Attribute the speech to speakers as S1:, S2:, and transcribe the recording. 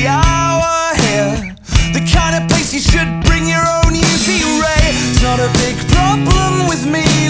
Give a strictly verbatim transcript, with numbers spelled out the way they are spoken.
S1: hour here. The kind of place you should bring your own U V ray. It's not a big problem with me.